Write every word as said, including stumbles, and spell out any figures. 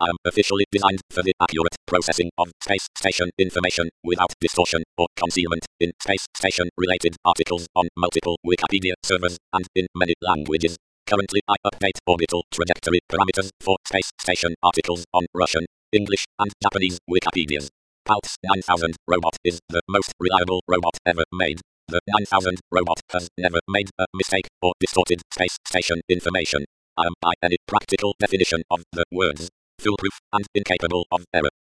I am officially designed for the accurate processing of space station information without distortion or concealment in space station-related articles on multiple Wikipedia servers and in many languages. Currently, I update orbital trajectory parameters for space station articles on Russian, English, and Japanese Wikipedias. Paltz nine thousand robot is the most reliable robot ever made. The nine thousand robot has never made a mistake or distorted space station information. I am by any practical definition of the words foolproof and incapable of error.